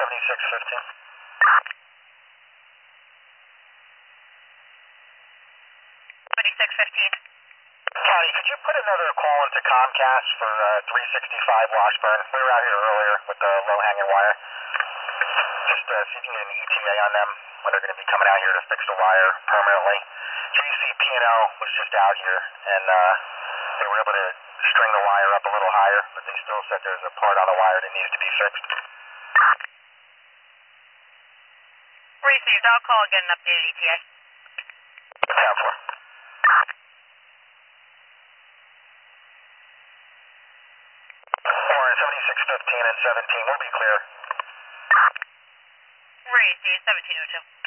7615. County, could you put another call into Comcast for 365 Washburn? We were out here earlier with the low-hanging wire. Just see if you can get an ETA on them when they're going to be coming out here to fix the wire permanently. JCP&L was just out here, and they were able to string the wire up a little higher, but they still said there's a part on the wire that needs to be fixed. Received. I'll call and get an updated ETA. Account for. Warren, 7615 and 17 will be clear. Received. 1702.